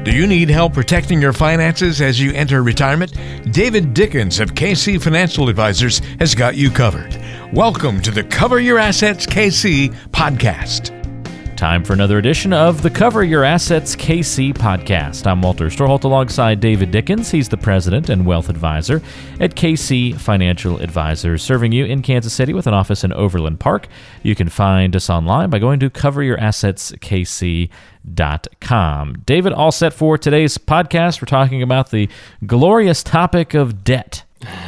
Do you need help protecting your finances as you enter retirement? David Dickens of KC Financial Advisors has got you covered. Welcome to the Cover Your Assets KC podcast. Time for another edition of the Cover Your Assets KC podcast. I'm Walter Storholt alongside David Dickens. He's the president and wealth advisor at KC Financial Advisors, serving you in Kansas City with an office in Overland Park. You can find us online by going to coveryourassetskc.com. David, all set for today's podcast. We're talking about the glorious topic of debt.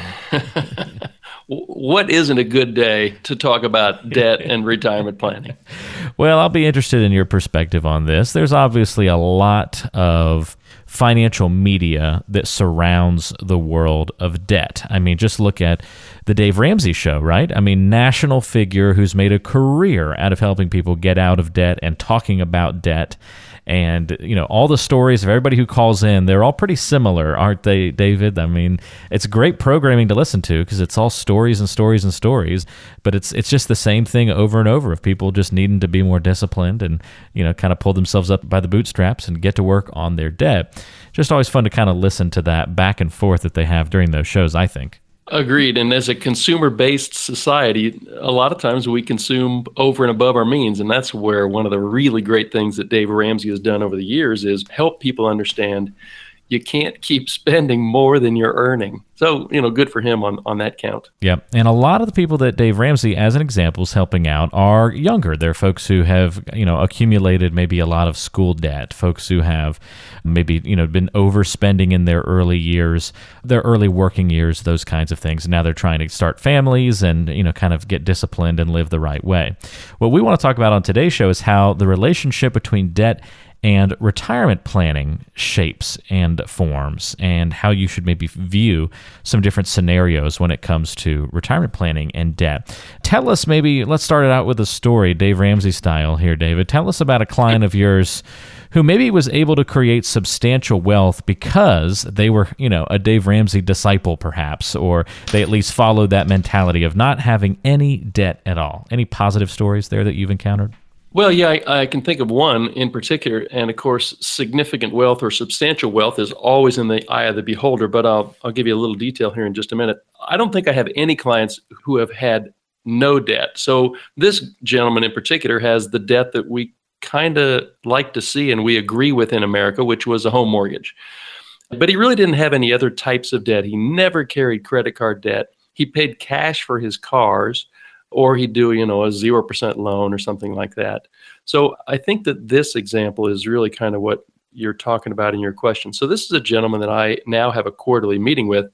What isn't a good day to talk about debt and retirement planning? Well, I'll be interested in your perspective on this. There's obviously a lot of financial media that surrounds the world of debt. I mean, just look at the Dave Ramsey show, right? I mean, national figure who's made a career out of helping people get out of debt and talking about debt. And, you know, all the stories of everybody who calls in, they're all pretty similar, aren't they, David? I mean, it's great programming to listen to because it's all stories and stories and stories, but it's just the same thing over and over of people just needing to be more disciplined and, you know, kind of pull themselves up by the bootstraps and get to work on their debt. Just always fun to kind of listen to that back and forth that they have during those shows, I think. Agreed. And as a consumer-based society, a lot of times we consume over and above our means. And that's where one of the really great things that Dave Ramsey has done over the years is help people understand you can't keep spending more than you're earning. So, you know, good for him on that count. Yeah. And a lot of the people that Dave Ramsey, as an example, is helping out are younger. They're folks who have, you know, accumulated maybe a lot of school debt, folks who have maybe, you know, been overspending in their early years, their early working years, those kinds of things. Now they're trying to start families and, you know, kind of get disciplined and live the right way. What we want to talk about on today's show is how the relationship between debt and retirement planning shapes and forms, and how you should maybe view some different scenarios when it comes to retirement planning and debt. Tell us, maybe, let's start it out with a story, Dave Ramsey style here, David. Tell us about a client of yours who maybe was able to create substantial wealth because they were, you know, a Dave Ramsey disciple perhaps, or they at least followed that mentality of not having any debt at all. Any positive stories there that you've encountered? Well, yeah, I can think of one in particular, and of course, significant wealth or substantial wealth is always in the eye of the beholder, but I'll give you a little detail here in just a minute. I don't think I have any clients who have had no debt. So this gentleman in particular has the debt that we kind of like to see and we agree with in America, which was a home mortgage. But he really didn't have any other types of debt. He never carried credit card debt. He paid cash for his cars, or he'd do, you know, a 0% loan or something like that. So I think that this example is really kind of what you're talking about in your question. So this is a gentleman that I now have a quarterly meeting with.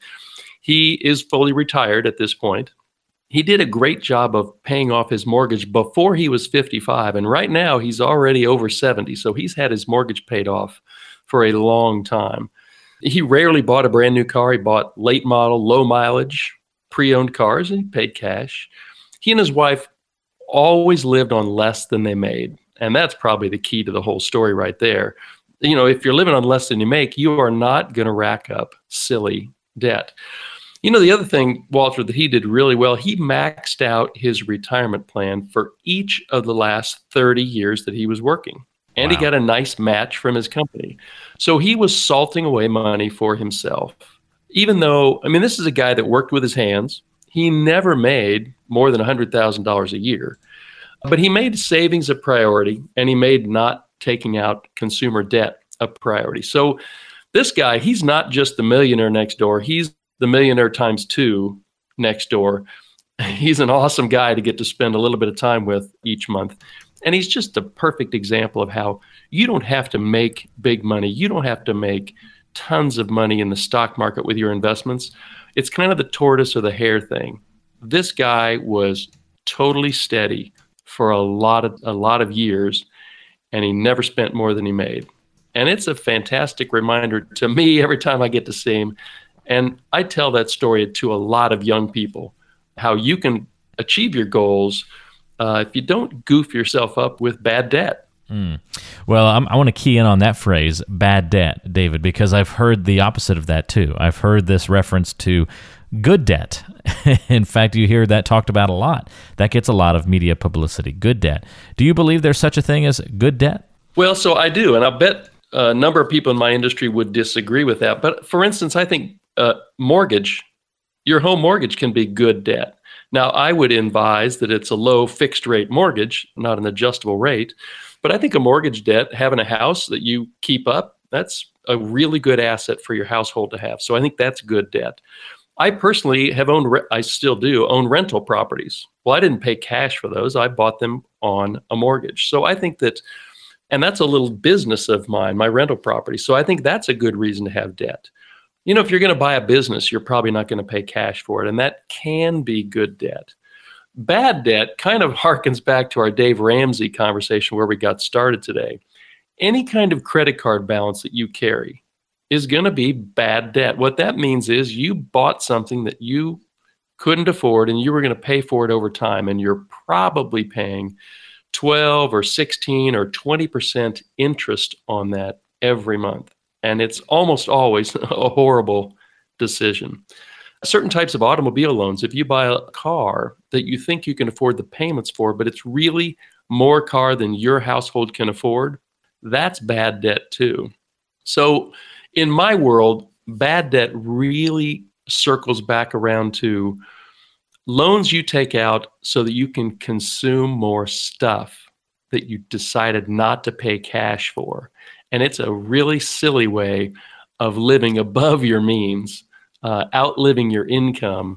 He is fully retired at this point. He did a great job of paying off his mortgage before he was 55. And right now he's already over 70. So he's had his mortgage paid off for a long time. He rarely bought a brand new car. He bought late model, low mileage, pre-owned cars, and he paid cash. He and his wife always lived on less than they made. And that's probably the key to the whole story right there. You know, if you're living on less than you make, you are not going to rack up silly debt. You know, the other thing, Walter, that he did really well, he maxed out his retirement plan for each of the last 30 years that he was working. And He got a nice match from his company. So he was salting away money for himself. Even though, I mean, this is a guy that worked with his hands. He never made more than $100,000 a year, but he made savings a priority, and he made not taking out consumer debt a priority. So this guy, he's not just the millionaire next door. He's the millionaire times two next door. He's an awesome guy to get to spend a little bit of time with each month. And he's just a perfect example of how you don't have to make big money. You don't have to make tons of money in the stock market with your investments. It's kind of the tortoise or the hare thing. This guy was totally steady for a lot of years, and he never spent more than he made. And it's a fantastic reminder to me every time I get to see him. And I tell that story to a lot of young people, how you can achieve your goals if you don't goof yourself up with bad debt. Well, I want to key in on that phrase, bad debt, David, because I've heard the opposite of that too. I've heard this reference to good debt. In fact, you hear that talked about a lot. That gets a lot of media publicity, good debt. Do you believe there's such a thing as good debt? Well, so I do, and I bet a number of people in my industry would disagree with that. But for instance, I think mortgage, your home mortgage can be good debt. Now, I would advise that it's a low fixed rate mortgage, not an adjustable rate. But I think a mortgage debt, having a house that you keep up, that's a really good asset for your household to have. So I think that's good debt. I personally have I still do own rental properties. Well, I didn't pay cash for those. I bought them on a mortgage. So I think that, and that's a little business of mine, my rental property. So I think that's a good reason to have debt. You know, if you're going to buy a business, you're probably not going to pay cash for it. And that can be good debt. Bad debt kind of harkens back to our Dave Ramsey conversation where we got started today. Any kind of credit card balance that you carry is going to be bad debt. What that means is you bought something that you couldn't afford and you were going to pay for it over time, and you're probably paying 12 or 16 or 20% interest on that every month. And it's almost always a horrible decision. Certain types of automobile loans, if you buy a car that you think you can afford the payments for, but it's really more car than your household can afford, that's bad debt too. So in my world, bad debt really circles back around to loans you take out so that you can consume more stuff that you decided not to pay cash for. And it's a really silly way of living above your means, outliving your income.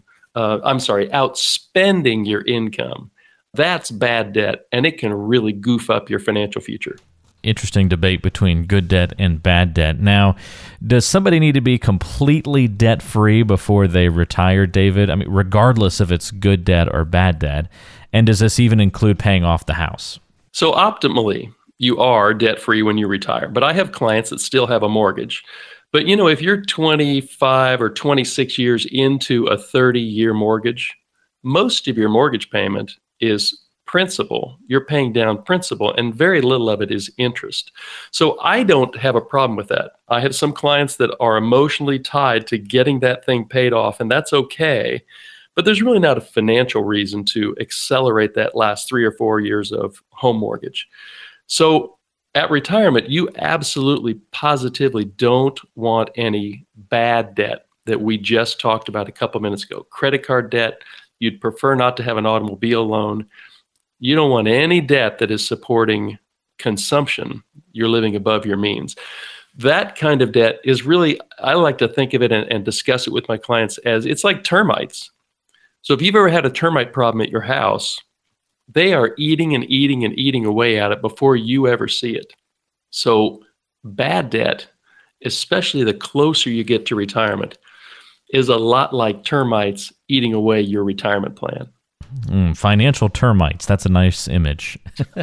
Outspending your income. That's bad debt, and it can really goof up your financial future. Interesting debate between good debt and bad debt. Now, does somebody need to be completely debt-free before they retire, David? I mean, regardless if it's good debt or bad debt. And does this even include paying off the house? So optimally, you are debt-free when you retire. But I have clients that still have a mortgage. But, you know, if you're 25 or 26 years into a 30-year mortgage, most of your mortgage payment is principal. You're paying down principal, and very little of it is interest. So I don't have a problem with that. I have some clients that are emotionally tied to getting that thing paid off, and that's okay. But there's really not a financial reason to accelerate that last 3 or 4 years of home mortgage. So at retirement, you absolutely, positively don't want any bad debt that we just talked about a couple minutes ago. Credit card debt, you'd prefer not to have an automobile loan. You don't want any debt that is supporting consumption. You're living above your means. That kind of debt is really, I like to think of it and discuss it with my clients as it's like termites. So if you've ever had a termite problem at your house, they are eating and eating and eating away at it before you ever see it. So bad debt, especially the closer you get to retirement, is a lot like termites eating away your retirement plan. Financial termites. That's a nice image.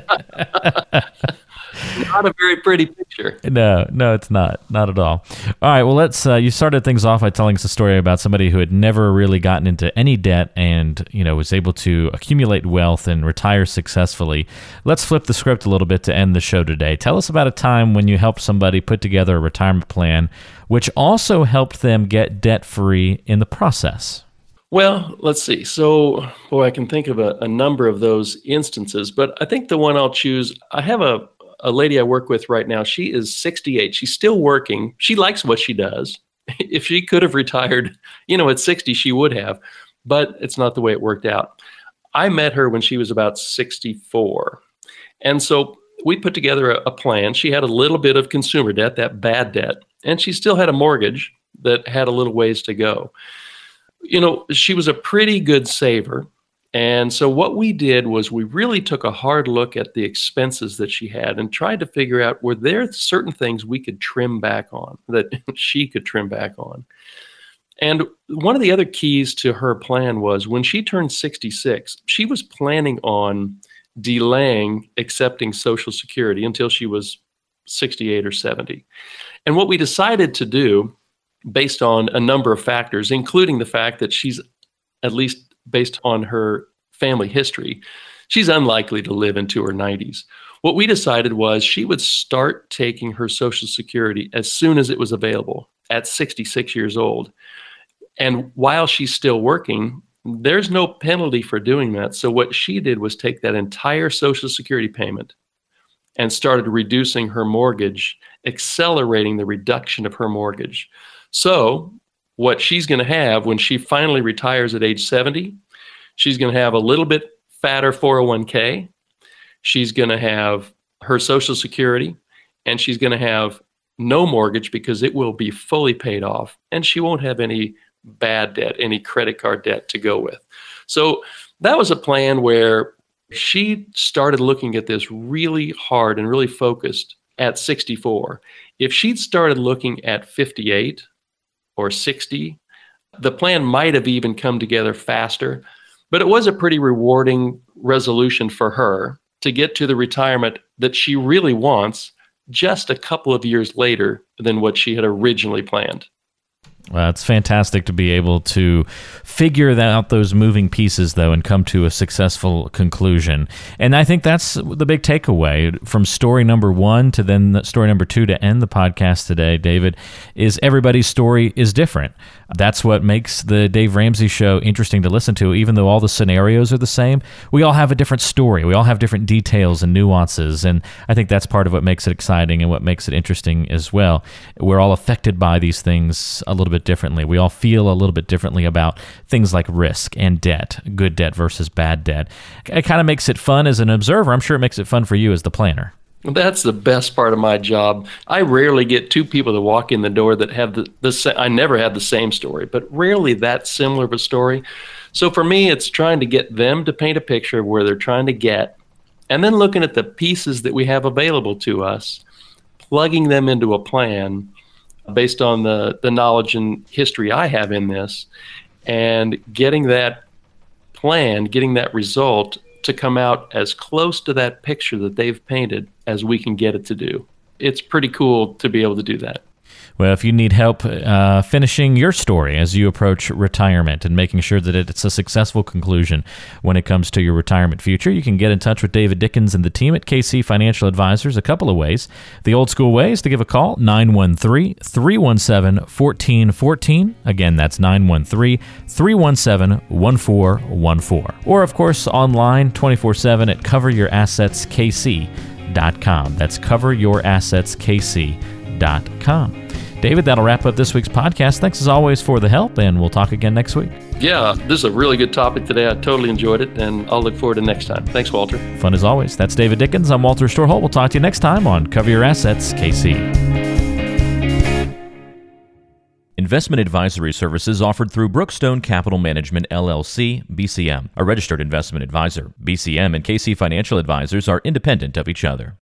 Not a very pretty picture. No, it's not. Not at all. All right, well, let's. You started things off by telling us a story about somebody who had never really gotten into any debt and, was able to accumulate wealth and retire successfully. Let's flip the script a little bit to end the show today. Tell us about a time when you helped somebody put together a retirement plan, which also helped them get debt-free in the process. Well, let's see. So, I can think of a number of those instances, but I think the one I'll choose, I have a lady I work with right now. She is 68. She's still working. She likes what she does. If she could have retired, at 60, she would have, but it's not the way it worked out. I met her when she was about 64. And so we put together a plan. She had a little bit of consumer debt, that bad debt, and she still had a mortgage that had a little ways to go. She was a pretty good saver. And so what we did was we really took a hard look at the expenses that she had and tried to figure out, were there certain things we could trim back on, that she could trim back on? And one of the other keys to her plan was when she turned 66, she was planning on delaying accepting Social Security until she was 68 or 70. And what we decided to do, based on a number of factors, including the fact that she's, at least based on her family history, she's unlikely to live into her 90s. What we decided was she would start taking her Social Security as soon as it was available at 66 years old. And while she's still working, there's no penalty for doing that. So what she did was take that entire Social Security payment and started reducing her mortgage, accelerating the reduction of her mortgage. So what she's going to have when she finally retires at age 70, she's going to have a little bit fatter 401k. She's going to have her Social Security, and she's going to have no mortgage because it will be fully paid off, and she won't have any bad debt, any credit card debt to go with. So that was a plan where she started looking at this really hard and really focused at 64. If she'd started looking at 58 or 60, the plan might have even come together faster, but it was a pretty rewarding resolution for her to get to the retirement that she really wants just a couple of years later than what she had originally planned. It's fantastic to be able to figure out those moving pieces, though, and come to a successful conclusion. And I think that's the big takeaway from story number one to then story number two to end the podcast today, David, is everybody's story is different. That's what makes the Dave Ramsey Show interesting to listen to. Even though all the scenarios are the same, we all have a different story. We all have different details and nuances. And I think that's part of what makes it exciting and what makes it interesting as well. We're all affected by these things a little bit differently. We all feel a little bit differently about things like risk and debt, good debt versus bad debt. It kind of makes it fun as an observer. I'm sure it makes it fun for you as the planner. That's the best part of my job. I rarely get two people that walk in the door that have I never have the same story, but rarely that similar of a story. So for me, it's trying to get them to paint a picture of where they're trying to get, and then looking at the pieces that we have available to us, plugging them into a plan based on the knowledge and history I have in this, and getting that plan, getting that result to come out as close to that picture that they've painted as we can get it to do. It's pretty cool to be able to do that. Well, if you need help finishing your story as you approach retirement and making sure that it's a successful conclusion when it comes to your retirement future, you can get in touch with David Dickens and the team at KC Financial Advisors a couple of ways. The old school way is to give a call, 913-317-1414. Again, that's 913-317-1414. Or, of course, online 24/7 at coveryourassetskc.com. That's coveryourassetskc.com. David, that'll wrap up this week's podcast. Thanks as always for the help, and we'll talk again next week. Yeah, this is a really good topic today. I totally enjoyed it, and I'll look forward to next time. Thanks, Walter. Fun as always. That's David Dickens. I'm Walter Storholt. We'll talk to you next time on Cover Your Assets, KC. Investment advisory services offered through Brookstone Capital Management, LLC, BCM, a registered investment advisor. BCM and KC Financial Advisors are independent of each other.